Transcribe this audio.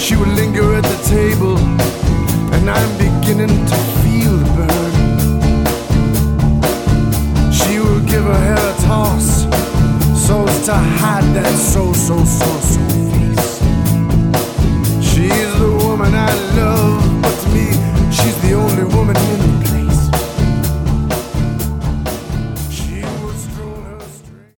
She would linger at the table, and I'm beginning to feel the burn. She would give her hair a toss, so as to hide that so feeling.